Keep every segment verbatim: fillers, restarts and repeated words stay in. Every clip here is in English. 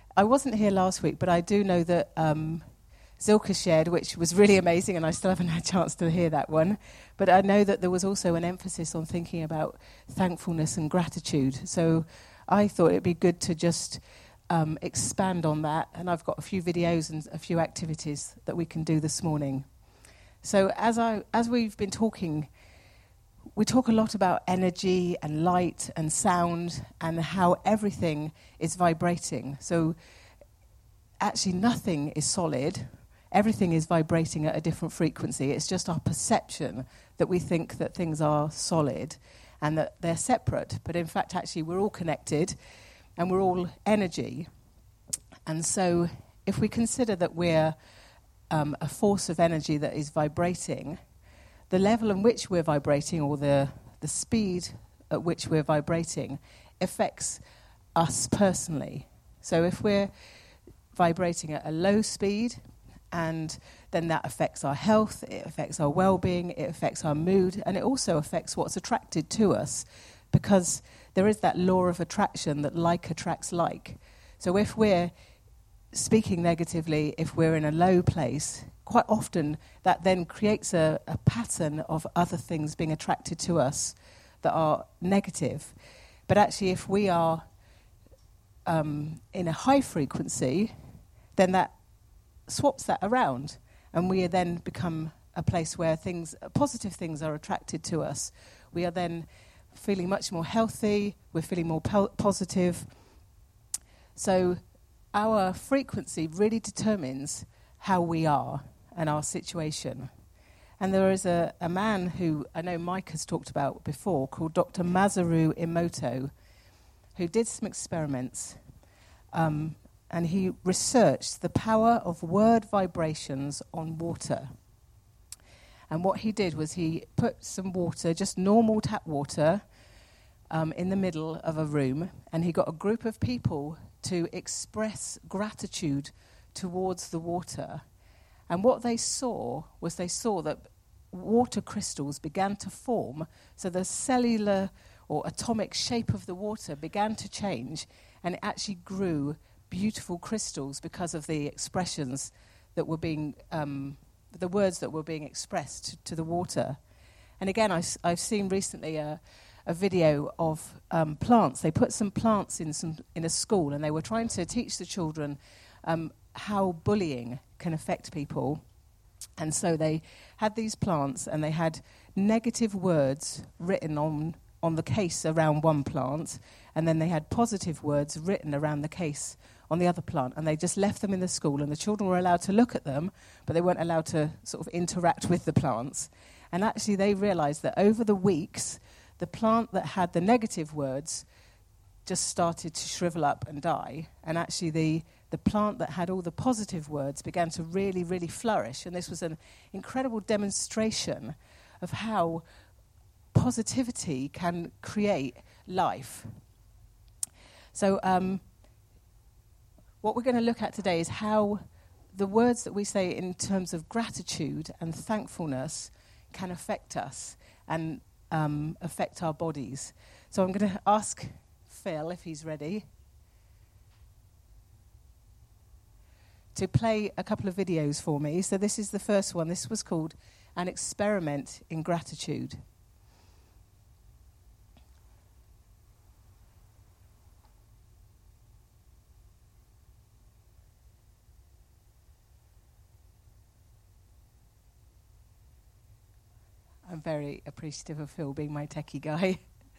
I wasn't here last week, but I do know that um, Zilka shared, which was really amazing, and I still haven't had a chance to hear that one. But I know that there was also an emphasis on thinking about thankfulness and gratitude. So I thought it'd be good to just um, expand on that. And I've got a few videos and a few activities that we can do this morning. So as I as we've been talking, we talk a lot about energy and light and sound and how everything is vibrating. So actually nothing is solid. Everything is vibrating at a different frequency. It's just our perception that we think that things are solid and that they're separate. But in fact, actually, we're all connected and we're all energy. And so if we consider that we're um, a force of energy that is vibrating, the level in which we're vibrating, or the, the speed at which we're vibrating, affects us personally. So if we're vibrating at a low speed, and then that affects our health, it affects our well-being, it affects our mood, and it also affects what's attracted to us, because there is that law of attraction that like attracts like. So if we're speaking negatively, if we're in a low place, quite often that then creates a, a pattern of other things being attracted to us that are negative. But actually, if we are um, in a high frequency, then that swaps that around, and we then become a place where things, positive things are attracted to us. We are then feeling much more healthy, we're feeling more po- positive. So our frequency really determines how we are and our situation. And there is a, a man who I know Mike has talked about before called Doctor Masaru Emoto, who did some experiments um, and he researched the power of word vibrations on water. And what he did was he put some water, just normal tap water, um, in the middle of a room, and he got a group of people to express gratitude towards the water. And what they saw was they saw that water crystals began to form, so the cellular or atomic shape of the water began to change, and it actually grew beautiful crystals because of the expressions that were being, um, the words that were being expressed to, to the water. And again, I, I've seen recently a, a video of um, plants. They put some plants in some in a school, and they were trying to teach the children um, how bullying can affect people. And so they had these plants, and they had negative words written on, on the case around one plant, and then they had positive words written around the case on the other plant, and they just left them in the school, and the children were allowed to look at them, but they weren't allowed to sort of interact with the plants. And actually they realized that over the weeks, the plant that had the negative words just started to shrivel up and die, and actually the, the plant that had all the positive words began to really, really flourish. And this was an incredible demonstration of how positivity can create life. So um, what we're going to look at today is how the words that we say in terms of gratitude and thankfulness can affect us and um, affect our bodies. So I'm going to ask Phil, if he's ready, to play a couple of videos for me. So this is the first one. This was called An Experiment in Gratitude. I'm very appreciative of Phil being my techie guy.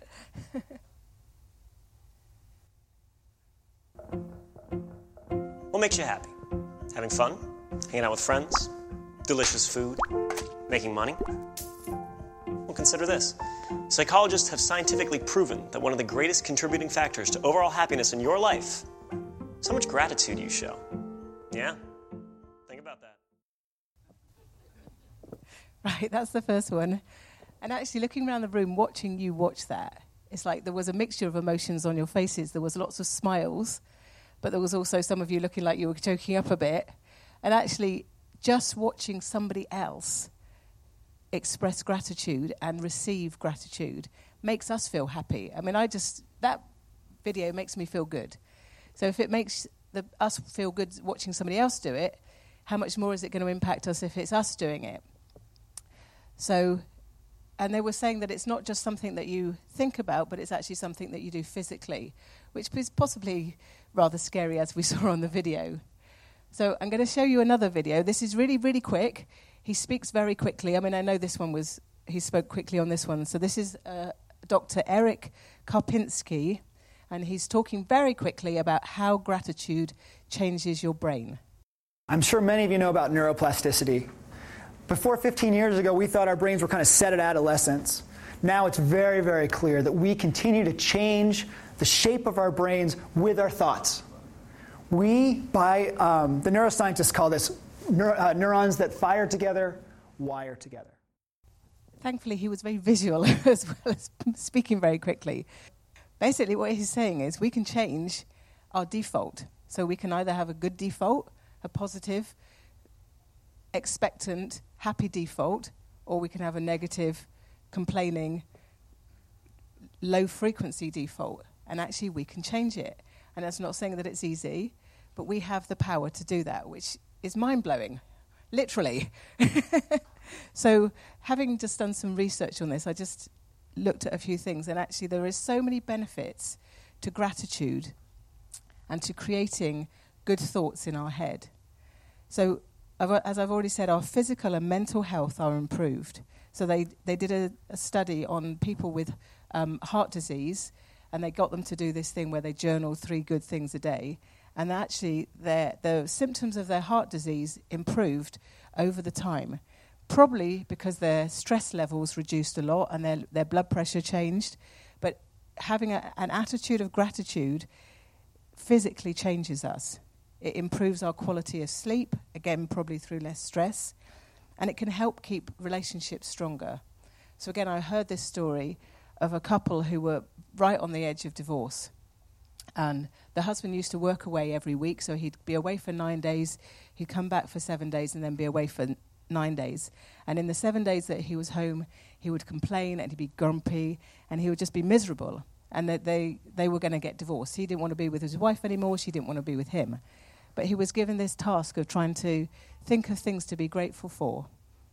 What makes you happy? Having fun? Hanging out with friends? Delicious food? Making money? Well, consider this. Psychologists have scientifically proven that one of the greatest contributing factors to overall happiness in your life is how much gratitude you show. Yeah? Think about that. Right, that's the first one. And actually looking around the room, watching you watch that, it's like there was a mixture of emotions on your faces. There was lots of smiles, but there was also some of you looking like you were choking up a bit. And actually just watching somebody else express gratitude and receive gratitude makes us feel happy. I mean, I just, that video makes me feel good. So if it makes the, us feel good watching somebody else do it, how much more is it going to impact us if it's us doing it? So, and they were saying that it's not just something that you think about, but it's actually something that you do physically, which is possibly rather scary, as we saw on the video. So I'm going to show you another video. This is really, really quick. He speaks very quickly. I mean, I know this one was, he spoke quickly on this one. So this is uh, Doctor Eric Karpinski, and he's talking very quickly about how gratitude changes your brain. I'm sure many of you know about neuroplasticity. Before fifteen years ago, we thought our brains were kind of set at adolescence. Now it's very, very clear that we continue to change the shape of our brains with our thoughts. We, by, um, the neuroscientists call this neur- uh, neurons that fire together, wire together. Thankfully, he was very visual as well as speaking very quickly. Basically, what he's saying is we can change our default. So we can either have a good default, a positive, expectant, happy default, or we can have a negative, complaining, low-frequency default. And actually, we can change it. And that's not saying that it's easy, but we have the power to do that, which is mind-blowing, literally. So having just done some research on this, I just looked at a few things, and actually there is so many benefits to gratitude and to creating good thoughts in our head. So I've, as I've already said, our physical and mental health are improved. So they, they did a, a study on people with um, heart disease, and they got them to do this thing where they journal three good things a day. And actually, their, the symptoms of their heart disease improved over the time, probably because their stress levels reduced a lot and their, their blood pressure changed. But having a, an attitude of gratitude physically changes us. It improves our quality of sleep, again, probably through less stress, and it can help keep relationships stronger. So again, I heard this story of a couple who were right on the edge of divorce. And the husband used to work away every week, so he'd be away for nine days, he'd come back for seven days, and then be away for n- nine days. And in the seven days that he was home, he would complain, and he'd be grumpy, and he would just be miserable. And that they, they were going to get divorced. He didn't want to be with his wife anymore, she didn't want to be with him. But he was given this task of trying to think of things to be grateful for.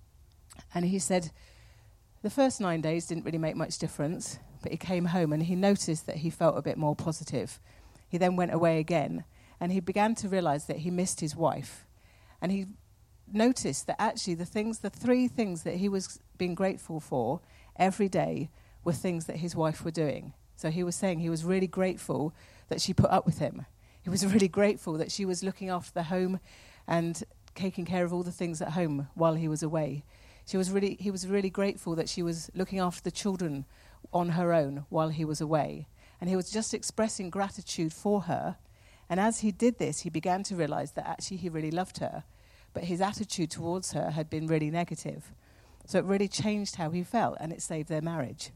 And he said the first nine days didn't really make much difference, but he came home and he noticed that he felt a bit more positive. He then went away again, and he began to realize that he missed his wife. And he noticed that actually the things, the three things that he was being grateful for every day were things that his wife were doing. So he was saying he was really grateful that she put up with him. He was really grateful that she was looking after the home and taking care of all the things at home while he was away. She was really, he was really grateful that she was looking after the children on her own while he was away. And he was just expressing gratitude for her. And as he did this, he began to realize that actually he really loved her. But his attitude towards her had been really negative. So it really changed how he felt, and it saved their marriage.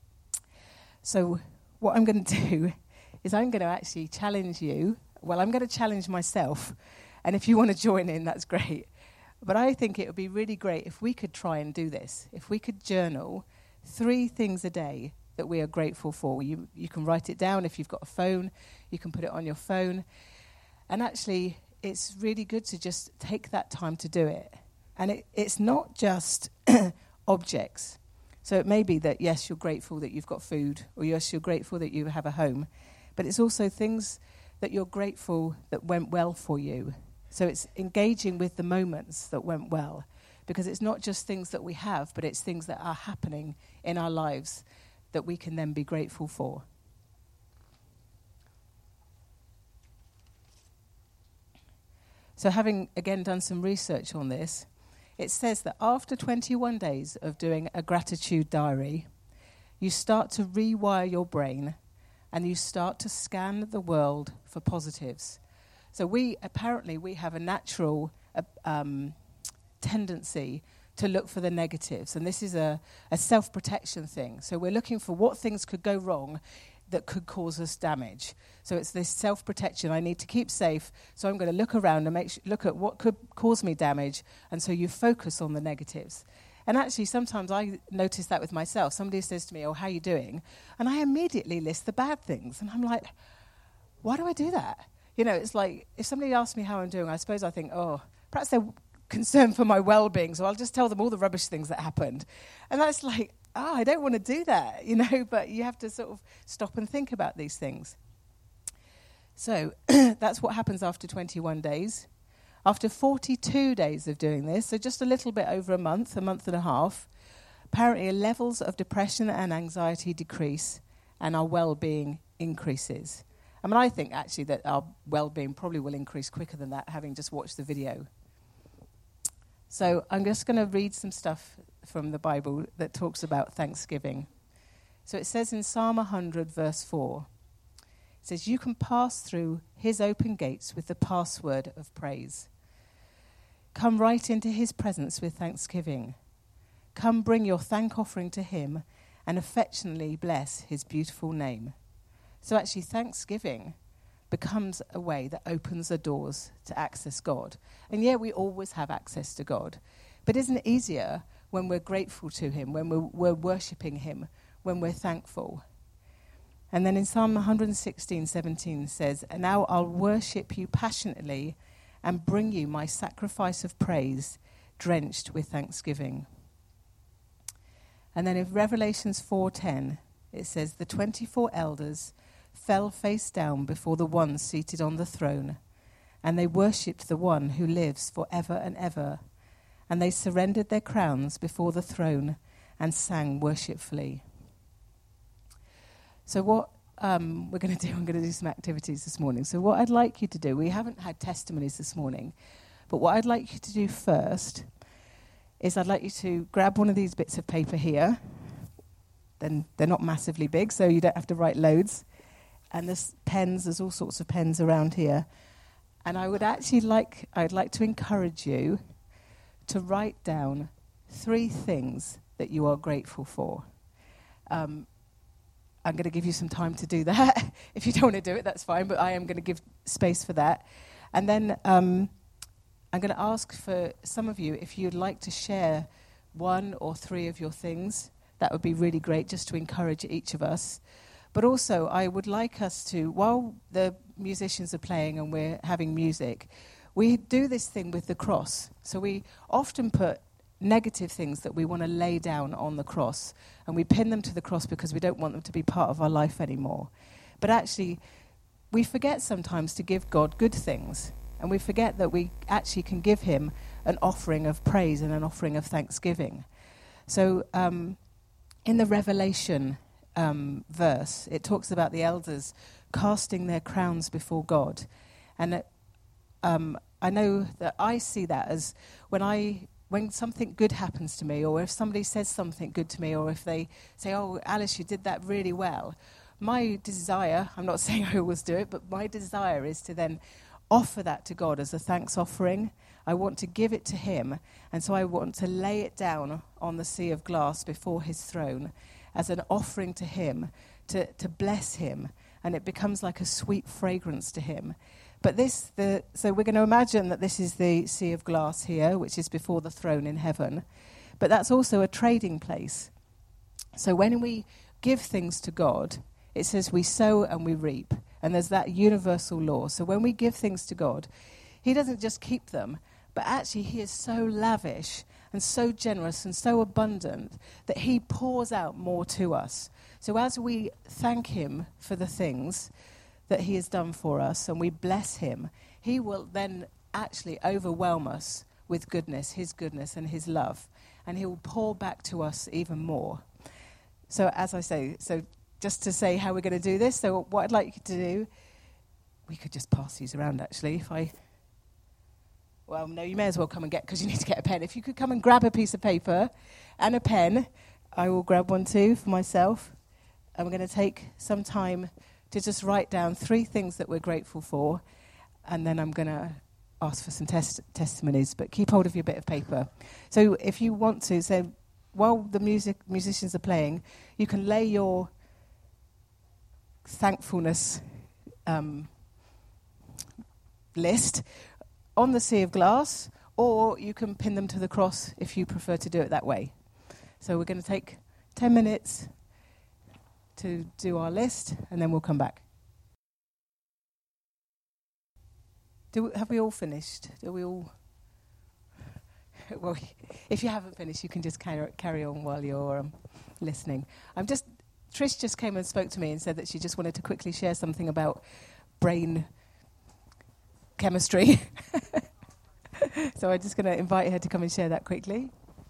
So what I'm going to do is I'm going to actually challenge you. Well, I'm going to challenge myself. And if you want to join in, that's great. But I think it would be really great if we could try and do this. If we could journal three things a day that we are grateful for. You, you can write it down if you've got a phone. You can put it on your phone. And actually, it's really good to just take that time to do it. And it, it's not just objects. So it may be that, yes, you're grateful that you've got food, or yes, you're grateful that you have a home. But it's also things that you're grateful that went well for you. So it's engaging with the moments that went well, because it's not just things that we have, but it's things that are happening in our lives that we can then be grateful for. So having, again, done some research on this, it says that after twenty-one days of doing a gratitude diary, you start to rewire your brain and you start to scan the world for positives. So we, apparently, we have a natural uh, um, tendency to look for the negatives. And this is a, a self-protection thing. So we're looking for what things could go wrong that could cause us damage. So it's this self-protection. I need to keep safe, so I'm going to look around and make sh- look at what could cause me damage, and so you focus on the negatives. And actually, sometimes I notice that with myself. Somebody says to me, oh, how are you doing? And I immediately list the bad things. And I'm like, why do I do that? You know, it's like, if somebody asks me how I'm doing, I suppose I think, oh, perhaps they're concerned for my well-being, so I'll just tell them all the rubbish things that happened. And that's like, oh, I don't want to do that, you know, but you have to sort of stop and think about these things. So that's what happens after twenty-one days. After forty-two days of doing this, so just a little bit over a month, a month and a half, apparently levels of depression and anxiety decrease and our well-being increases. I mean, I think actually that our well-being probably will increase quicker than that, having just watched the video. So I'm just going to read some stuff from the Bible that talks about thanksgiving. So it says in Psalm one hundred, verse four, it says, you can pass through his open gates with the password of praise. Come right into his presence with thanksgiving. Come bring your thank offering to him and affectionately bless his beautiful name. So actually thanksgiving becomes a way that opens the doors to access God. And yeah, we always have access to God. But isn't it easier when we're grateful to him, when we're, we're worshipping him, when we're thankful? And then in Psalm one sixteen, seventeen says, and now I'll worship you passionately and bring you my sacrifice of praise drenched with thanksgiving. And then in Revelations four ten, it says, the twenty-four elders fell face down before the one seated on the throne, and they worshipped the one who lives forever and ever. And they surrendered their crowns before the throne and sang worshipfully. So what um, we're going to do, I'm going to do some activities this morning. So what I'd like you to do, we haven't had testimonies this morning, but what I'd like you to do first is I'd like you to grab one of these bits of paper here. Then they're not massively big, so you don't have to write loads. And there's pens, there's all sorts of pens around here. And I would actually like, I'd like to encourage you to write down three things that you are grateful for. Um, I'm going to give you some time to do that. If you don't want to do it, that's fine, but I am going to give space for that. And then um, I'm going to ask for some of you, if you'd like to share one or three of your things, that would be really great, just to encourage each of us. But also, I would like us to, while the musicians are playing and we're having music, we do this thing with the cross. So we often put negative things that we want to lay down on the cross, and we pin them to the cross because we don't want them to be part of our life anymore. But actually, we forget sometimes to give God good things, and we forget that we actually can give him an offering of praise and an offering of thanksgiving. So um, in the Revelation um, verse, it talks about the elders casting their crowns before God. And it, um, I know that I see that as when I when something good happens to me, or if somebody says something good to me, or if they say, oh, Alice, you did that really well, my desire, I'm not saying I always do it, but my desire is to then offer that to God as a thanks offering. I want to give it to him, and so I want to lay it down on the sea of glass before his throne as an offering to him, to, to bless him, and it becomes like a sweet fragrance to him. But this, the so we're going to imagine that this is the sea of glass here, which is before the throne in heaven. But that's also a trading place. So when we give things to God, it says we sow and we reap. And there's that universal law. So when we give things to God, he doesn't just keep them, but actually he is so lavish and so generous and so abundant that he pours out more to us. So as we thank him for the things that he has done for us, and we bless him, he will then actually overwhelm us with goodness, his goodness and his love, and he will pour back to us even more. So as I say, so just to say how we're going to do this, so what I'd like you to do, we could just pass these around actually, if I, well, no, you may as well come and get, because you need to get a pen. If you could come and grab a piece of paper and a pen, I will grab one too for myself, and we're going to take some time to just write down three things that we're grateful for, and then I'm going to ask for some test- testimonies, but keep hold of your bit of paper. So if you want to, so while the music musicians are playing, you can lay your thankfulness um, list on the sea of glass, or you can pin them to the cross if you prefer to do it that way. So we're going to take ten minutes to do our list, and then we'll come back. Do, have we all finished? Do we all... Well, if you haven't finished, you can just carry, carry on while you're um, listening. I'm just... Trish just came and spoke to me and said that she just wanted to quickly share something about brain chemistry. So I'm just going to invite her to come and share that quickly.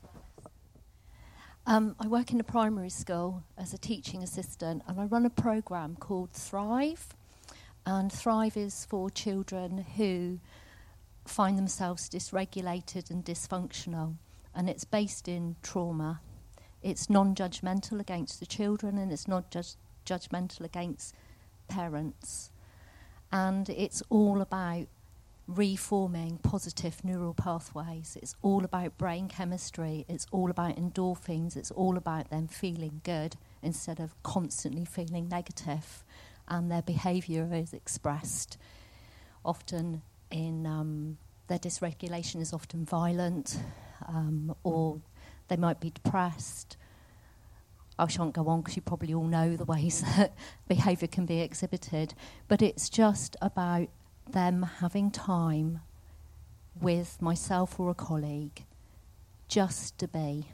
Um, I work in a primary school as a teaching assistant, and I run a programme called Thrive. And Thrive is for children who find themselves dysregulated and dysfunctional, and it's based in trauma. It's non-judgmental against the children, and it's not just judgmental against parents. And it's all about reforming positive neural pathways. It's all about brain chemistry. It's all about endorphins. It's all about them feeling good instead of constantly feeling negative. And their behaviour is expressed often in um, their dysregulation is often violent, um, or they might be depressed. I shan't go on because you probably all know the ways that behaviour can be exhibited. But it's just about them having time with myself or a colleague just to be.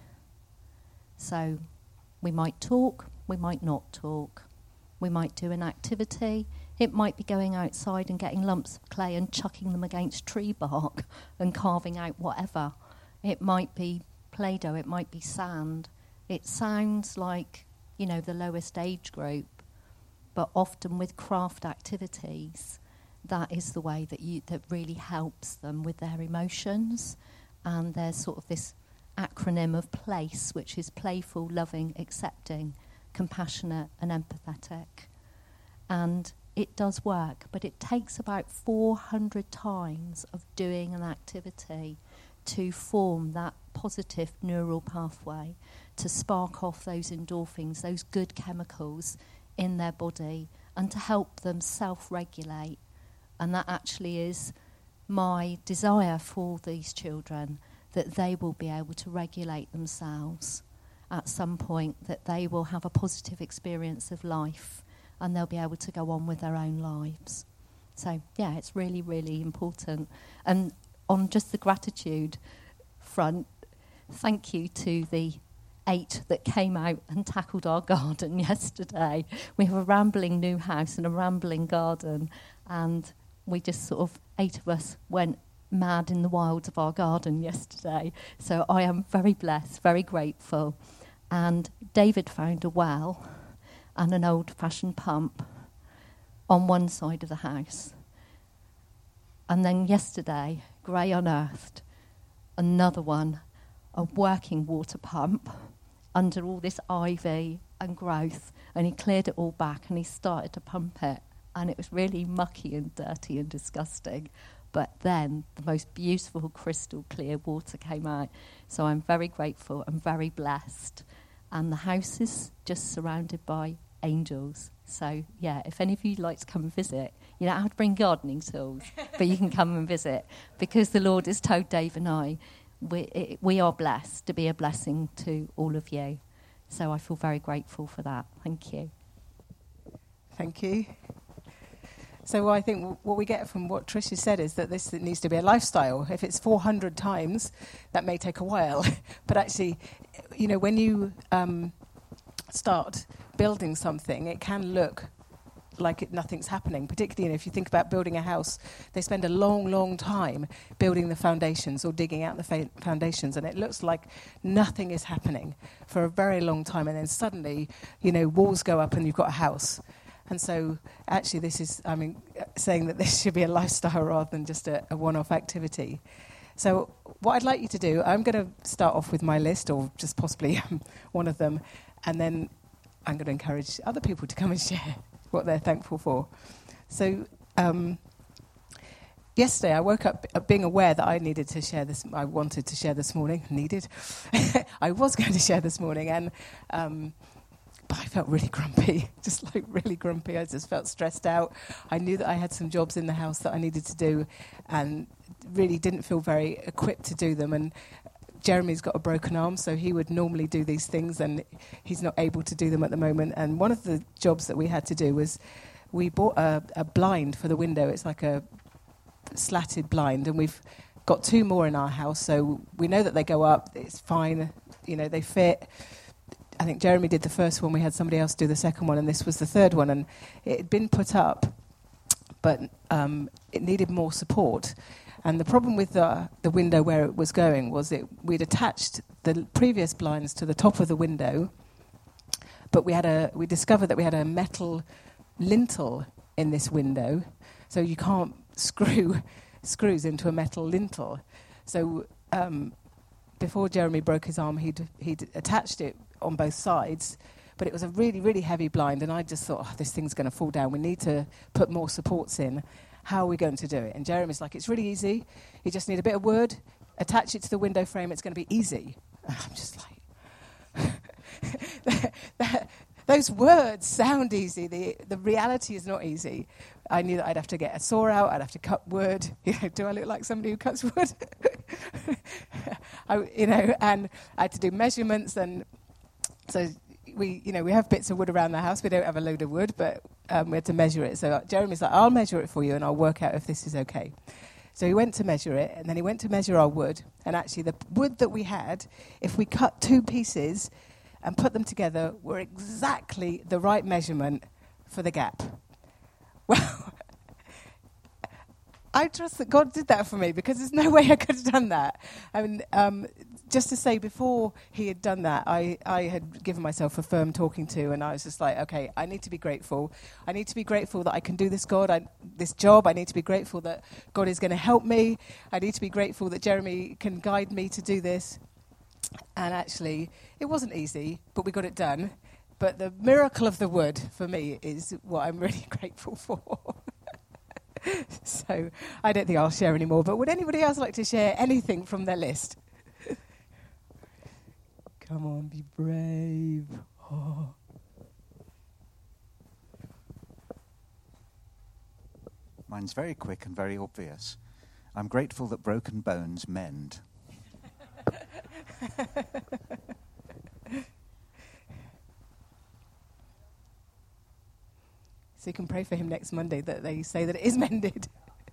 So we might talk, we might not talk. We might do an activity. It might be going outside and getting lumps of clay and chucking them against tree bark and carving out whatever. It might be Play-Doh, it might be sand. It sounds like, you know, the lowest age group, but often with craft activities, that is the way that you that really helps them with their emotions. And there's sort of this acronym of PLACE, which is playful, loving, accepting, compassionate and empathetic. And it does work, but it takes about four hundred times of doing an activity to form that positive neural pathway, to spark off those endorphins, those good chemicals in their body, and to help them self-regulate. And that actually is my desire for these children, that they will be able to regulate themselves at some point, that they will have a positive experience of life and they'll be able to go on with their own lives. So, yeah, it's really, really important. And on just the gratitude front, thank you to the eight that came out and tackled our garden yesterday. We have a rambling new house and a rambling garden, and we just sort of, eight of us went mad in the wilds of our garden yesterday. So I am very blessed, very grateful. And David found a well and an old-fashioned pump on one side of the house. And then yesterday, Gray unearthed another one, a working water pump under all this ivy and growth, and he cleared it all back and he started to pump it, and it was really mucky and dirty and disgusting. But then the most beautiful crystal clear water came out. So I'm very grateful and very blessed. And the house is just surrounded by angels. So, yeah, if any of you like to come and visit, you don't have to bring gardening tools, but you can come and visit, because the Lord has told Dave and I, we, it, we are blessed to be a blessing to all of you. So I feel very grateful for that. Thank you. Thank you. So I think w- what we get from what Trish has said is that this needs to be a lifestyle. If it's four hundred times, that may take a while. But actually, you know, when you um, start building something, it can look like it, nothing's happening. Particularly, you know, if you think about building a house, they spend a long, long time building the foundations or digging out the fa- foundations, and it looks like nothing is happening for a very long time. And then suddenly, you know, walls go up and you've got a house. And so, actually, this is, I mean, saying that this should be a lifestyle rather than just a, a one-off activity. So, what I'd like you to do, I'm going to start off with my list, or just possibly um, one of them, and then I'm going to encourage other people to come and share what they're thankful for. So, um, yesterday I woke up uh, being aware that I needed to share this. I wanted to share this morning. Needed. I was going to share this morning, and. Um, But I felt really grumpy, just like really grumpy. I just felt stressed out. I knew that I had some jobs in the house that I needed to do, and really didn't feel very equipped to do them. And Jeremy's got a broken arm, so he would normally do these things, and he's not able to do them at the moment. And one of the jobs that we had to do was we bought a, a blind for the window. It's like a slatted blind, and we've got two more in our house, so we know that they go up. It's fine, you know, they fit. I think Jeremy did the first one. We had somebody else do the second one, and this was the third one, and it had been put up, but um, it needed more support. And the problem with the, the window where it was going was it we'd attached the previous blinds to the top of the window, but we had a we discovered that we had a metal lintel in this window, so you can't screw screws into a metal lintel. So um, before Jeremy broke his arm, he'd he'd attached it on both sides, but it was a really, really heavy blind, and I just thought, oh, this thing's going to fall down. We need to put more supports in. How are we going to do it? And Jeremy's like, it's really easy. You just need a bit of wood, attach it to the window frame, it's going to be easy. And I'm just like, those words sound easy. The the reality is not easy. I knew that I'd have to get a saw out, I'd have to cut wood. You know, do I look like somebody who cuts wood? I, you know, and I had to do measurements, and so we, you know, we have bits of wood around the house. We don't have a load of wood, but um, we had to measure it. So Jeremy's like, I'll measure it for you, and I'll work out if this is okay. So he went to measure it, and then he went to measure our wood. And actually, the wood that we had, if we cut two pieces and put them together, were exactly the right measurement for the gap. Well, I trust that God did that for me, because there's no way I could have done that. I mean, um, just to say, before he had done that, I, I had given myself a firm talking to, and I was just like, okay, I need to be grateful. I need to be grateful that I can do this, God, I, this job. I need to be grateful that God is going to help me. I need to be grateful that Jeremy can guide me to do this. And actually, it wasn't easy, but we got it done. But the miracle of the wood, for me, is what I'm really grateful for. So I don't think I'll share any more, but would anybody else like to share anything from their list? Come on, be brave. Oh. Mine's very quick and very obvious. I'm grateful that broken bones mend. So you can pray for him next Monday that they say that it is mended.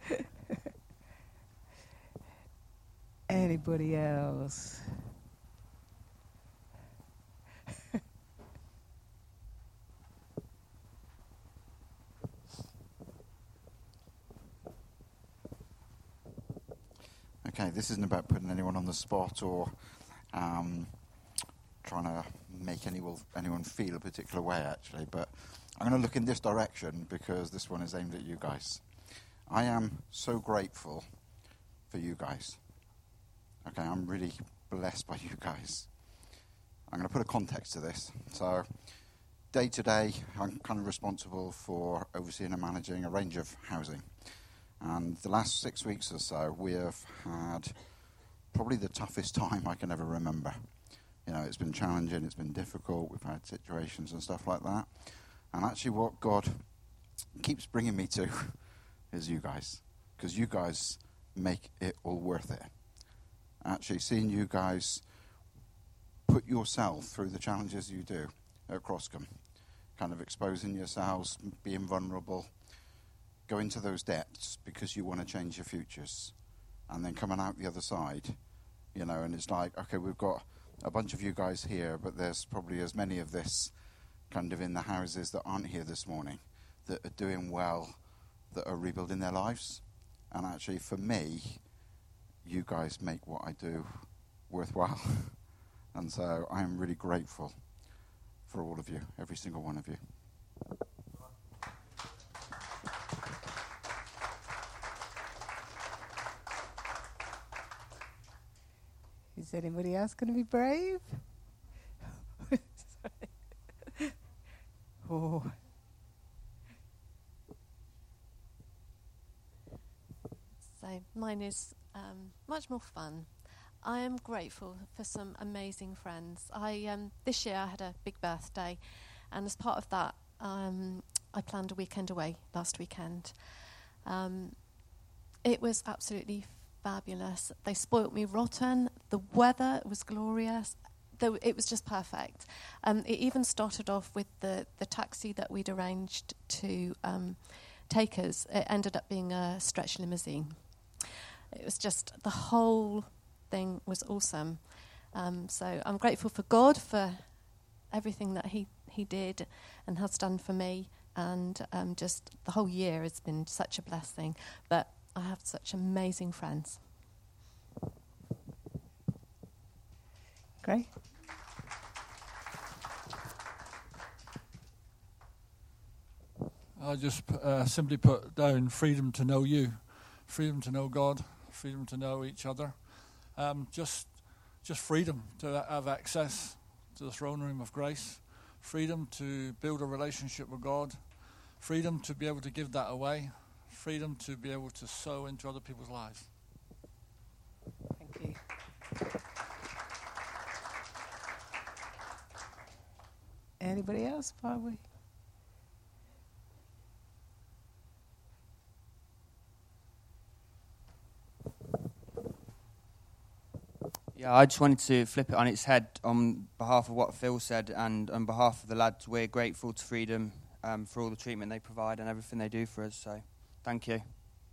Anybody else? Okay, this isn't about putting anyone on the spot or um, trying to make anyone, anyone feel a particular way, actually, but I'm going to look in this direction because this one is aimed at you guys. I am so grateful for you guys. Okay, I'm really blessed by you guys. I'm going to put a context to this. So, day to day, I'm kind of responsible for overseeing and managing a range of housing. And the last six weeks or so, we have had probably the toughest time I can ever remember. You know, it's been challenging, it's been difficult, we've had situations and stuff like that. And actually what God keeps bringing me to is you guys. Because you guys make it all worth it. Actually seeing you guys put yourself through the challenges you do at Croscombe. Kind of exposing yourselves, being vulnerable. Go into those depths because you want to change your futures. And then coming out the other side, you know, and it's like, okay, we've got a bunch of you guys here, but there's probably as many of this kind of in the houses that aren't here this morning, that are doing well, that are rebuilding their lives. And actually, for me, you guys make what I do worthwhile. And so I am really grateful for all of you, every single one of you. Is anybody else going to be brave? Oh. So mine is um, much more fun. I am grateful for some amazing friends. I um, this year I had a big birthday, and as part of that, um, I planned a weekend away last weekend. Um, it was absolutely fabulous. They spoilt me rotten. The weather was glorious. Though it was just perfect. Um, it even started off with the, the taxi that we'd arranged to um, take us. It ended up being a stretch limousine. it was just, the whole thing was awesome. Um, so I'm grateful for God for everything that he, he did and has done for me. And um, just the whole year has been such a blessing. But I have such amazing friends. Great. I just uh, simply put down freedom to know you, freedom to know God, freedom to know each other. Um, just just freedom to have access to the throne room of grace, freedom to build a relationship with God, freedom to be able to give that away, freedom to be able to sow into other people's lives. Thank you. Anybody else? Probably. Yeah, I just wanted to flip it on its head on behalf of what Phil said and on behalf of the lads. We're grateful to Freedom um, for all the treatment they provide and everything they do for us. So, thank you.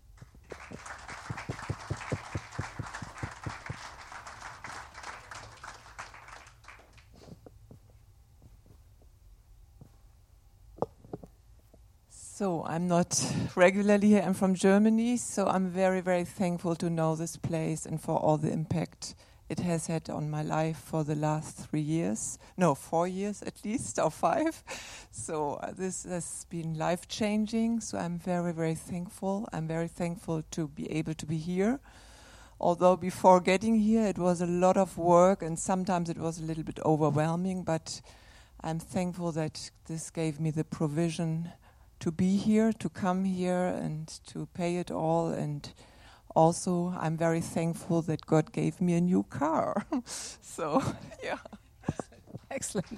So I'm not regularly here. I'm from Germany, so I'm very, very thankful to know this place and for all the impact it has had on my life for the last three years. No, four years at least, or five. So uh, this has been life-changing, so I'm very, very thankful. I'm very thankful to be able to be here. Although before getting here, it was a lot of work, and sometimes it was a little bit overwhelming, but I'm thankful that this gave me the provision to be here, to come here and to pay it all. And also I'm very thankful that God gave me a new car. So, yeah. Excellent.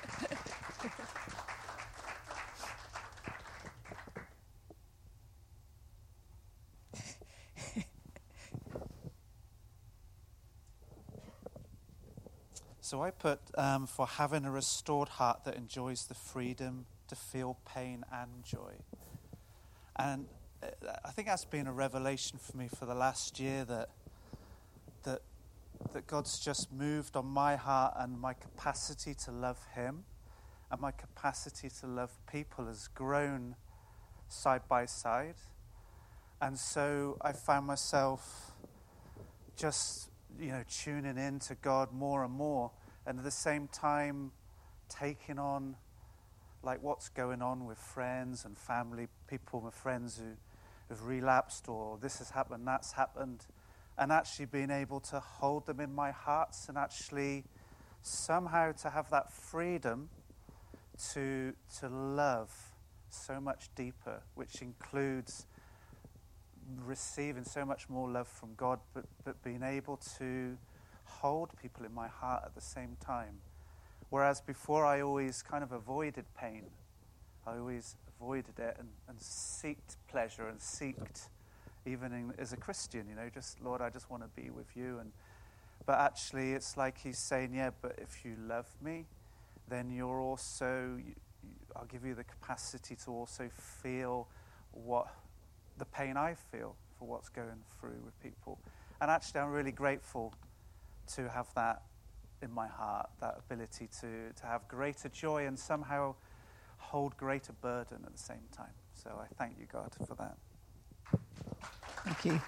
So I put um, for having a restored heart that enjoys the freedom to feel pain and joy. And uh, I think that's been a revelation for me for the last year, that that that God's just moved on my heart, and my capacity to love him and my capacity to love people has grown side by side. And so I found myself just, you know, tuning in to God more and more, and at the same time taking on like what's going on with friends and family, people, my friends who have relapsed, or this has happened, that's happened, and actually being able to hold them in my hearts and actually somehow to have that freedom to to love so much deeper, which includes receiving so much more love from God, but, but being able to hold people in my heart at the same time. Whereas before I always kind of avoided pain. I always avoided it and, and seeked pleasure and seeked, even in, as a Christian, you know, just, Lord, I just want to be with you. And But actually it's like he's saying, yeah, but if you love me, then you're also, you, you, I'll give you the capacity to also feel what the pain I feel for what's going through with people. And actually I'm really grateful to have that in my heart, that ability to, to have greater joy and somehow hold greater burden at the same time. So I thank you, God, for that. Thank you.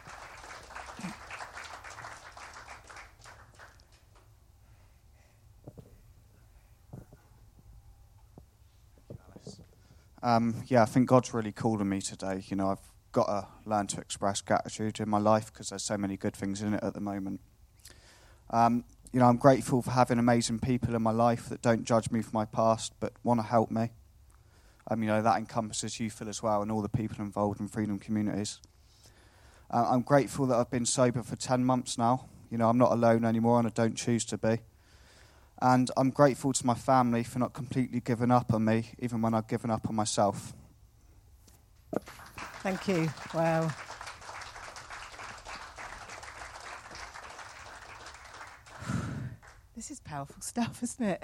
Um, yeah, I think God's really calling me today. You know, I've got to learn to express gratitude in my life because there's so many good things in it at the moment. Um, you know, I'm grateful for having amazing people in my life that don't judge me for my past but want to help me. Um, you know, that encompasses you, Phil, as well, and all the people involved in Freedom Communities. Uh, I'm grateful that I've been sober for ten months now. You know, I'm not alone anymore, and I don't choose to be. And I'm grateful to my family for not completely giving up on me, even when I've given up on myself. Thank you. Wow. This is powerful stuff, isn't it?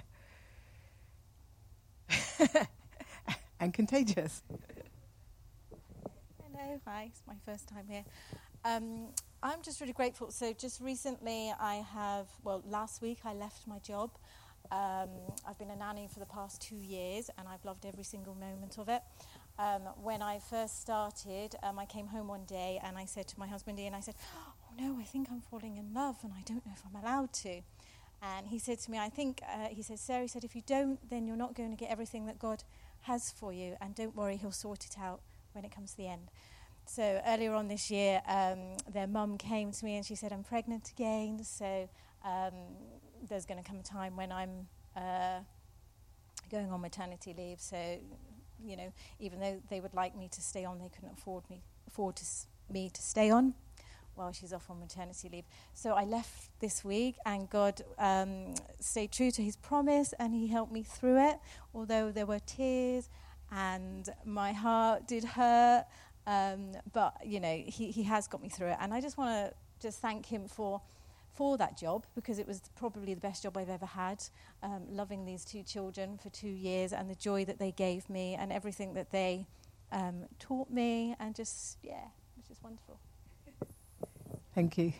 And contagious. Hello, hi, it's my first time here. Um, I'm just really grateful. So just recently I have, well, last week I left my job. Um, I've been a nanny for the past two years and I've loved every single moment of it. Um, when I first started, um, I came home one day and I said to my husband Ian, I said, oh no, I think I'm falling in love and I don't know if I'm allowed to. And he said to me, I think, uh, he said, Sarah, he said, if you don't, then you're not going to get everything that God has for you. And don't worry, he'll sort it out when it comes to the end. So earlier on this year, um, their mum came to me and she said, I'm pregnant again. So um, there's going to come a time when I'm uh, going on maternity leave. So, you know, even though they would like me to stay on, they couldn't afford me afford to s- me to stay on while she's off on maternity leave. So I left this week and God um, stayed true to his promise and he helped me through it, although there were tears and my heart did hurt. Um, but, you know, he, he has got me through it. And I just want to just thank him for for that job, because it was probably the best job I've ever had, um, loving these two children for two years and the joy that they gave me and everything that they um, taught me. And just, yeah, it was just wonderful. Thank you.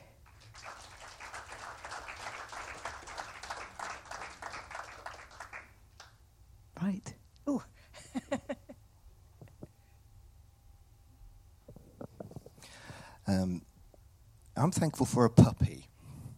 Right. Oh. um, I'm thankful for a puppy.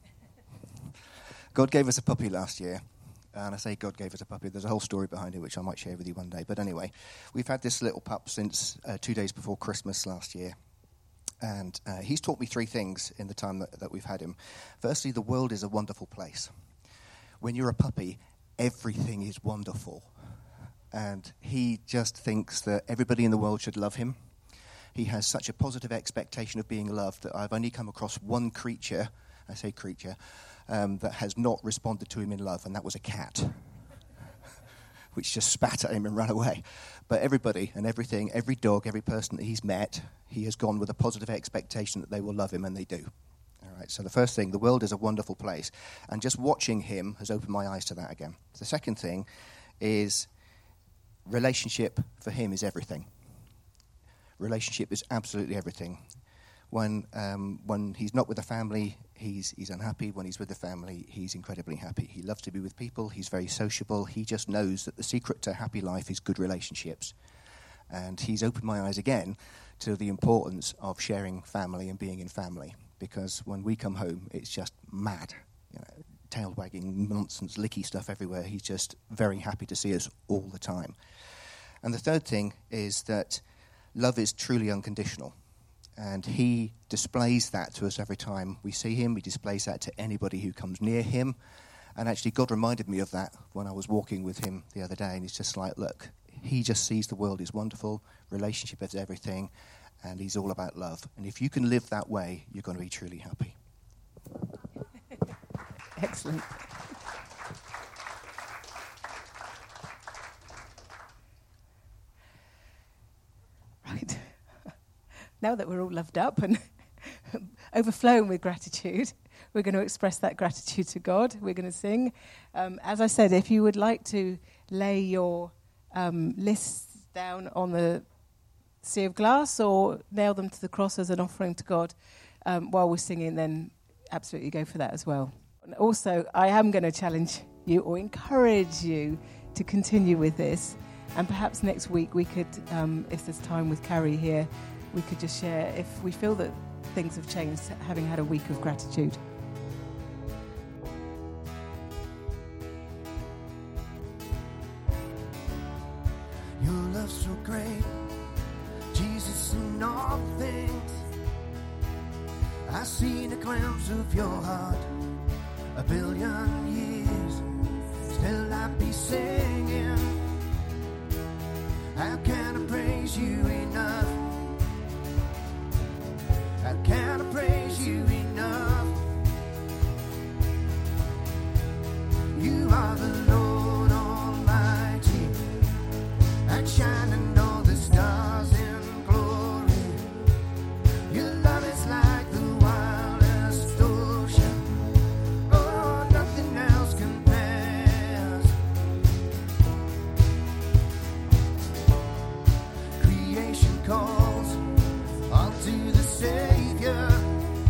God gave us a puppy last year. And I say God gave us a puppy. There's a whole story behind it, which I might share with you one day. But anyway, we've had this little pup since uh, two days before Christmas last year. And uh, he's taught me three things in the time that, that we've had him. Firstly, the world is a wonderful place. When you're a puppy, everything is wonderful. And he just thinks that everybody in the world should love him. He has such a positive expectation of being loved that I've only come across one creature, I say creature, um, that has not responded to him in love, and that was a cat, which just spat at him and ran away. But everybody and everything, every dog, every person that he's met, he has gone with a positive expectation that they will love him, and they do. All right, so the first thing, the world is a wonderful place. And just watching him has opened my eyes to that again. The second thing is relationship for him is everything. Relationship is absolutely everything. When um, when he's not with the family, he's he's unhappy. When he's with the family, he's incredibly happy. He loves to be with people. He's very sociable. He just knows that the secret to a happy life is good relationships. And he's opened my eyes again to the importance of sharing family and being in family. Because when we come home, it's just mad. You know, tail wagging, nonsense, licky stuff everywhere. He's just very happy to see us all the time. And the third thing is that love is truly unconditional. And he displays that to us every time we see him. He displays that to anybody who comes near him. And actually, God reminded me of that when I was walking with him the other day. And he's just like, look, he just sees the world is wonderful, relationship is everything, and he's all about love. And if you can live that way, you're going to be truly happy. Excellent. Right. Now that we're all loved up and overflowing with gratitude, we're going to express that gratitude to God. We're going to sing. Um, as I said, if you would like to lay your um, lists down on the sea of glass or nail them to the cross as an offering to God um, while we're singing, then absolutely go for that as well. And also, I am going to challenge you or encourage you to continue with this. And perhaps next week we could, um, if there's time with Carrie here, we could just share if we feel that things have changed, having had a week of gratitude. Your love's so great, Jesus, in all things. I see the glimpse of your heart, a billion years, still I'd be singing. How can I praise you enough? How can I praise you enough? You are the Lord Almighty, outshining all the stars in glory. Your love is like the wildest ocean. Oh, nothing else compares. Creation calls all to the Savior.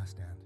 Last Stand.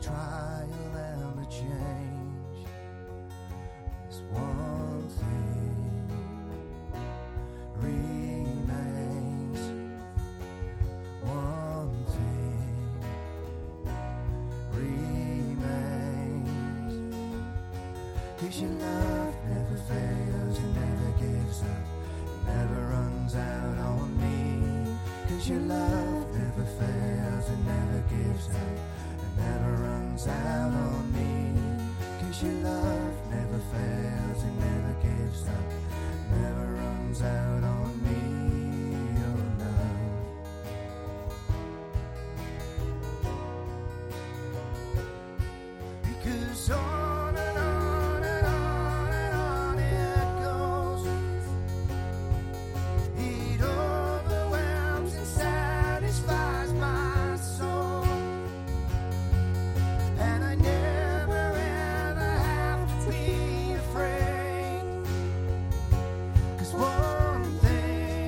trial and the change. There's one thing remains. One thing remains. 'Cause your love never fails, it never gives up, it never runs out on me. 'Cause your love never fails, it never gives up, it never runs out on me. 'Cause your love never fails, it never gives up, it never runs out on me. Your love. Because on and on and on and on it goes. It overwhelms and satisfies my soul. And I never ever have to be afraid. 'Cause one thing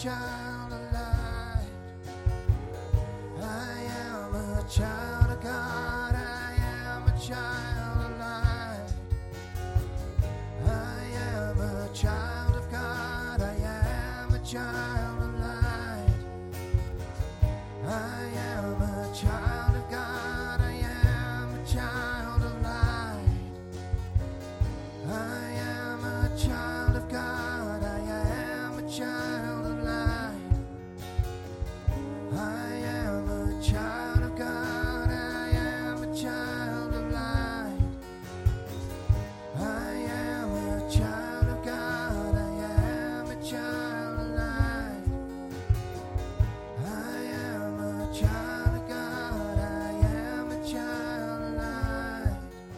child of light. I am a child of God. I am a child of light. I am a child of God. I am a child of light. I am a child of God. I am a child of light. I am a child of God. I am a child of light. I am a child of God. I am a child of light. I am a child of God. I am a child of light. I am a child of God. I am a child of light.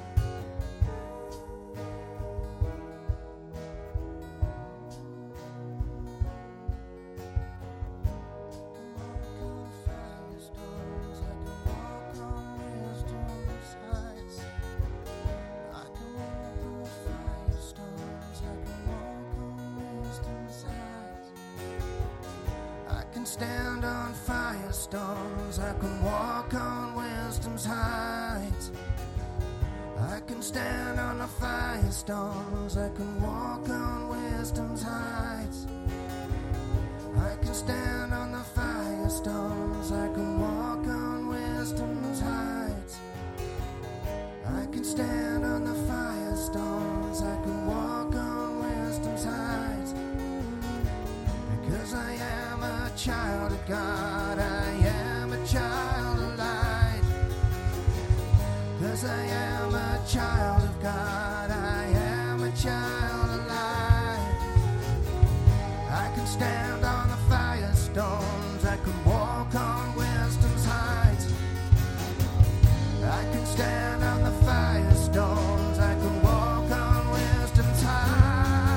Stand on firestorms, I can walk on wisdom's heights. I can stand on the firestorms, I can walk on wisdom's heights. I can stand on the firestorms, I can walk on wisdom's heights. I can stand on the firestorms, I can walk on wisdom's heights. Because I am a child of God, I am a child of light. Because I am a child of God, I am a child of light. I can stand on the firestorms, I can walk on wisdom's heights. I can stand on the firestorms, I can walk on wisdom's heights.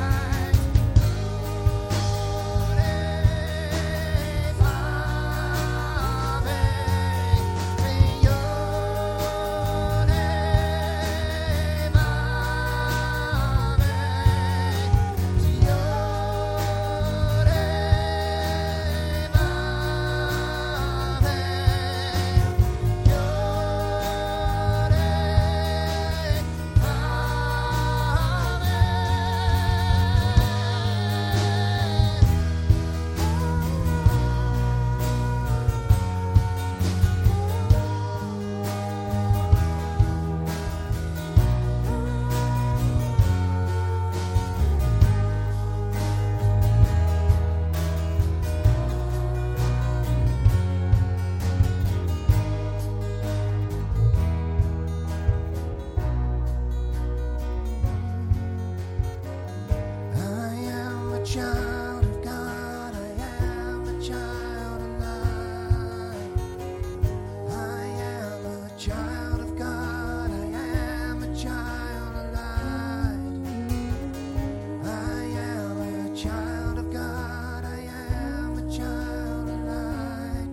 Child of God, I am a child of light. I am a child of God, I am a child of light. I am a child of God, I am a child of light.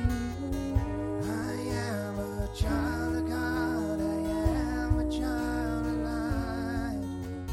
I am a child of God, I am a child of light.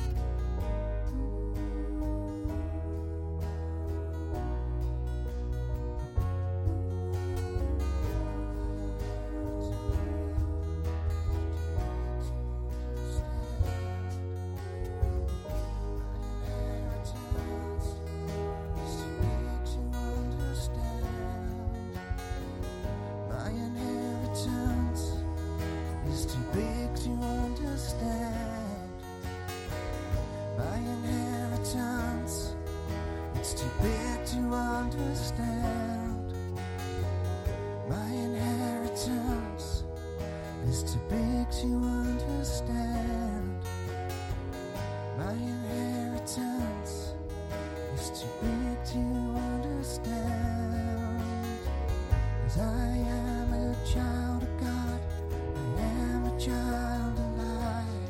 My inheritance is too big to understand. My inheritance, it's too big to understand. My inheritance is too big to understand. My inheritance is too big to understand. 'Cause I am a child of God, I am a child of light.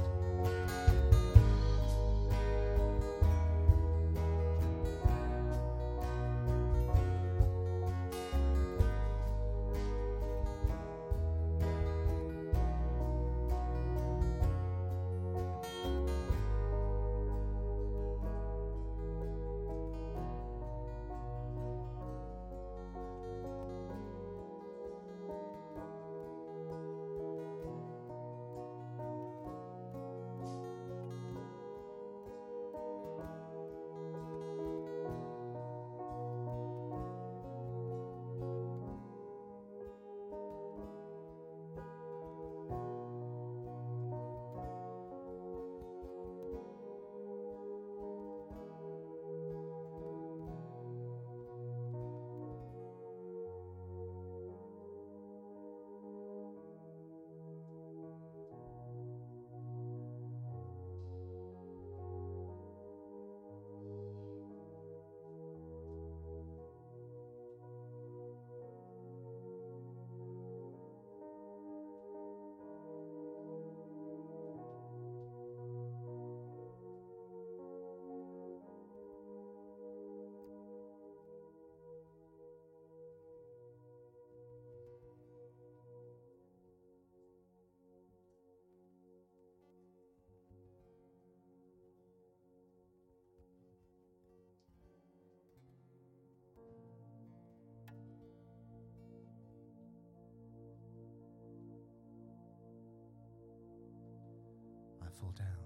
fall down.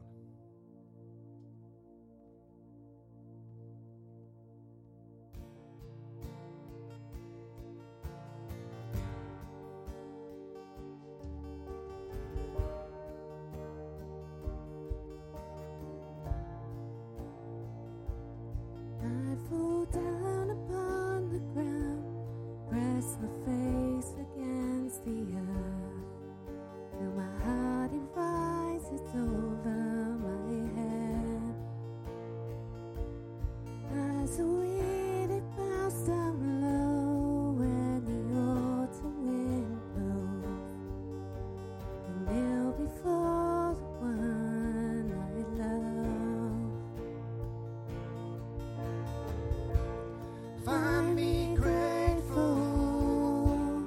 I fall down upon the ground, press my face against the earth. Feel my heart it rises over my head. As the wind it bounces down low when the autumn wind blows, and kneel before the one I love. Find me grateful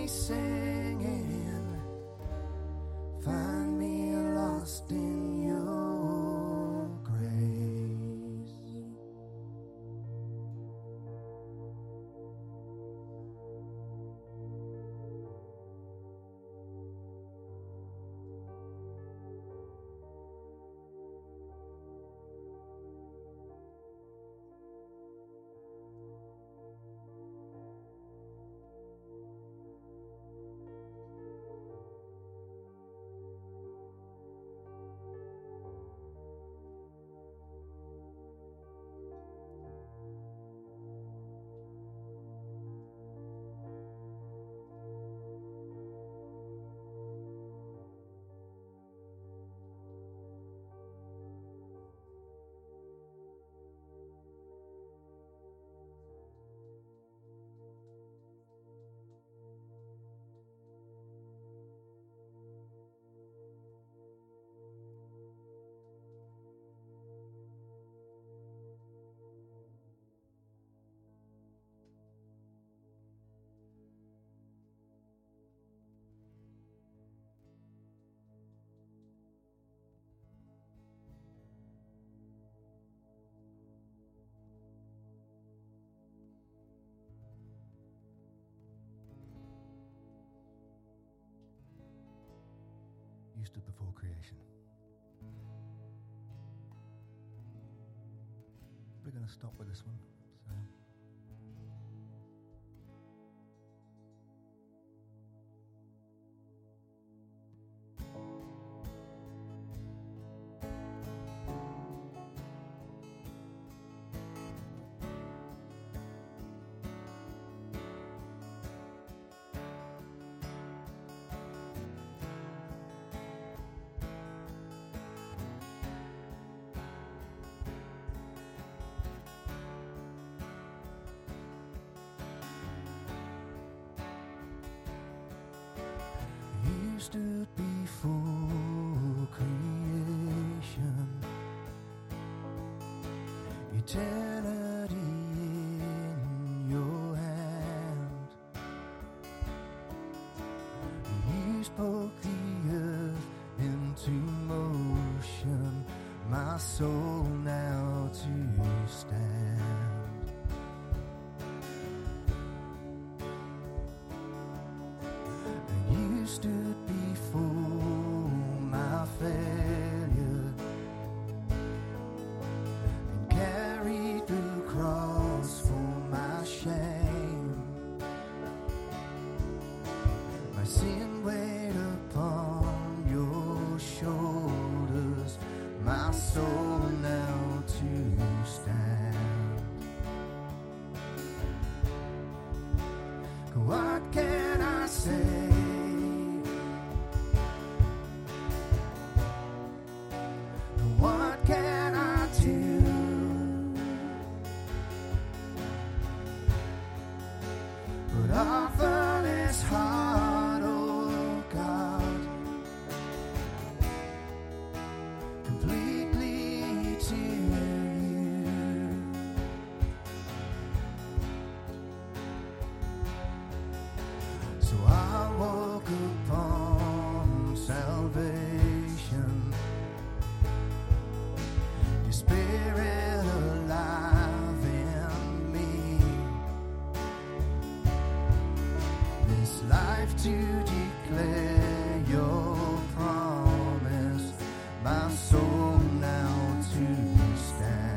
me singing, find me lost in your grace. You stood before creation. We're going to stop with this one. So. You stood before creation, eternity in your hand. You spoke the earth into motion, my soul now to stand. And you stood before my failure and carried the cross for my shame. My sin weighed upon your shoulders, my soul now to stand. What can I say? What can I do? But offer this heart, oh God, completely to you. So I walk upon salvation, your spirit alive in me, this life to declare your promise, my soul now to stand.